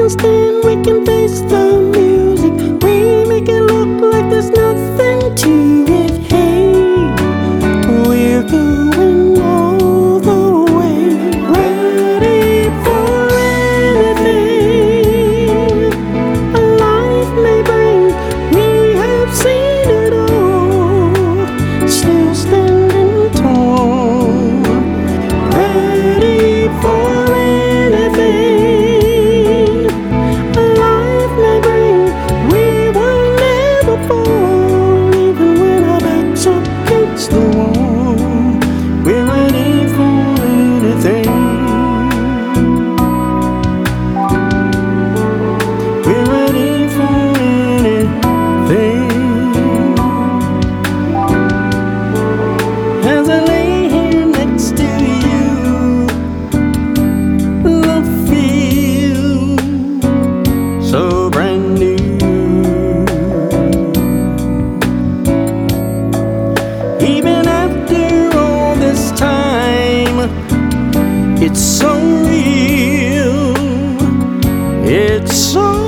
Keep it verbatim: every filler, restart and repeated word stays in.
can stand, we can face the music. We make it look like there's nothing to it. Hey, we're going all the way, ready for anything life may bring. We have seen it all, still standing tall, ready for anything life may bring. We will never fall, even when our backs up against the wall. We're ready for anything. We're ready for anything. As I lay here next to you, love feels so brand new. Even after all this time, it's so real, it's so